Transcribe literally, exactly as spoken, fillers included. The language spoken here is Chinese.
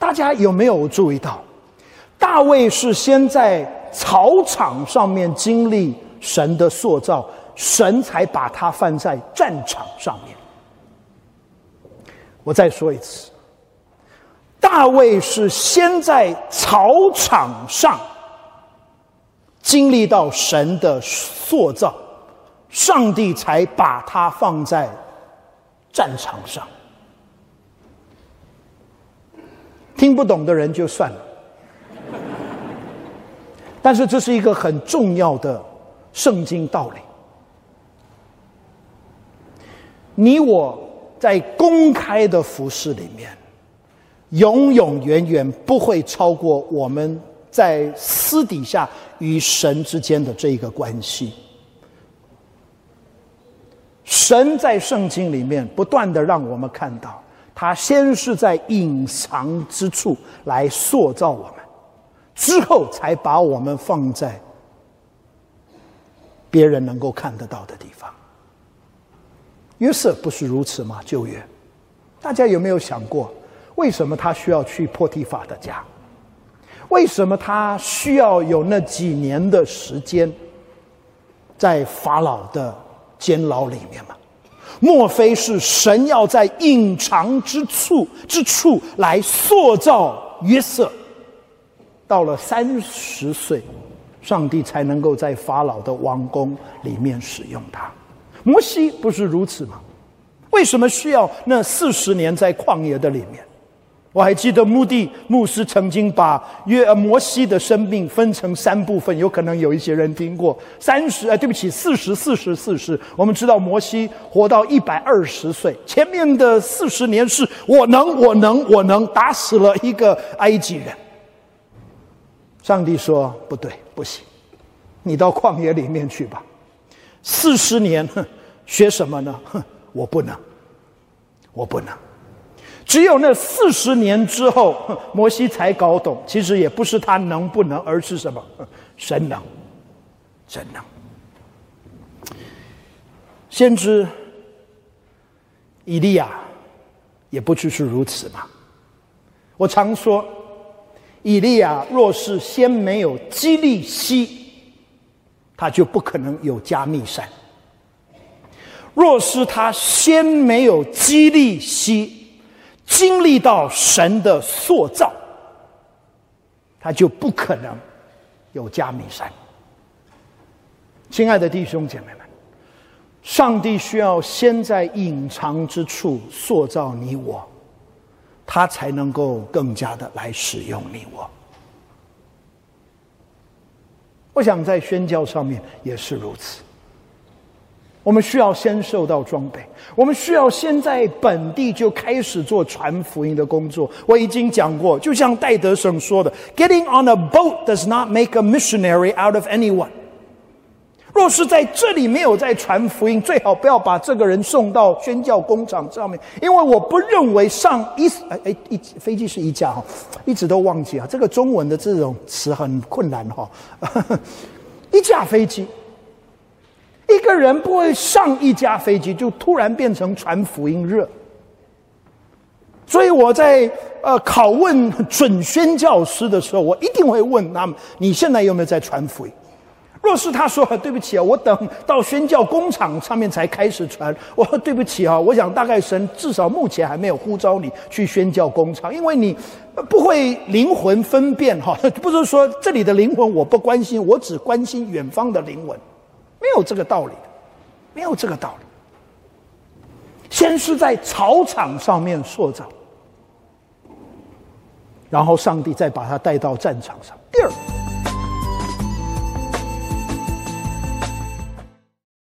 大家有没有注意到，大卫是先在草场上面经历神的塑造，神才把他放在战场上面。我再说一次，大卫是先在草场上经历到神的塑造，上帝才把他放在战场上。听不懂的人就算了，但是这是一个很重要的圣经道理。你我在公开的服事里面，永永远远不会超过我们在私底下与神之间的这一个关系。神在圣经里面不断的让我们看到，他先是在隐藏之处来塑造我们，之后才把我们放在别人能够看得到的地方。约瑟不是如此吗？旧约，大家有没有想过，为什么他需要去波提法的家？为什么他需要有那几年的时间在法老的监牢里面吗？莫非是神要在隐藏之处之处来塑造约瑟，到了三十岁，上帝才能够在法老的王宫里面使用他。摩西不是如此吗？为什么需要那四十年在旷野的里面？我还记得穆迪牧师曾经把约摩西的生命分成三部分，有可能有一些人听过。三十，呃，对不起，四十、四十、四十。我们知道摩西活到一百二十岁，前面的四十年是我能，我能，我能，打死了一个埃及人。上帝说不对，不行，你到旷野里面去吧。四十年，哼，学什么呢？哼，我不能，我不能。只有那四十年之后，摩西才搞懂，其实也不是他能不能，而是什么？神能，神能。先知以利亚也不只是如此嘛。我常说，以利亚若是先没有基利西，他就不可能有加密山。若是他先没有基利西，经历到神的塑造，他就不可能有加密山。亲爱的弟兄姐妹们，上帝需要先在隐藏之处塑造你我，他才能够更加的来使用你我。我想在宣教上面也是如此，我们需要先受到装备，我们需要先在本地就开始做传福音的工作。我已经讲过，就像戴德生说的， Getting on a boat does not make a missionary out of anyone。 若是在这里没有在传福音，最好不要把这个人送到宣教工厂上面，因为我不认为上一哎一飞机是一架哈，一直都忘记啊，这个中文的这种词很困难哈。一架飞机，一个人不会上一架飞机就突然变成传福音热。所以我在呃拷问准宣教师的时候，我一定会问他们：你现在有没有在传福音？若是他说对不起啊，我等到宣教工厂上面才开始传，我说对不起啊，我想大概神至少目前还没有呼召你去宣教工厂，因为你不会灵魂分辨哈，不是说这里的灵魂我不关心，我只关心远方的灵魂，没有这个道理，没有这个道理。先是在草场上面塑造，然后上帝再把他带到战场上。